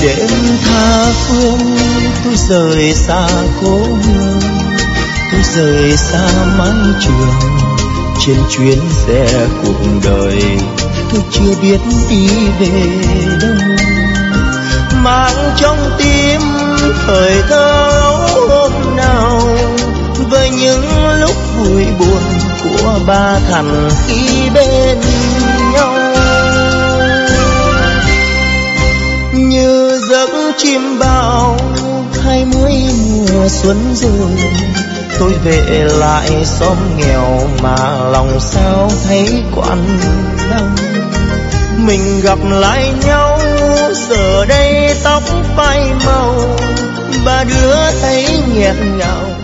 đêm tha phương tôi rời xa cố hương, tôi rời xa mái trường. Trên chuyến xe cuộc đời tôi chưa biết đi về đâu, mang trong tim thời thơ hôm nào với những lúc vui buồn của ba thằng khi bên nhau. Như giấc chim bao 20 mùa xuân rồi, tôi về lại xóm nghèo mà lòng sao thấy quặn đau. Mình gặp lại nhau giờ đây tóc phai màu, ba đứa thấy nghẹn ngào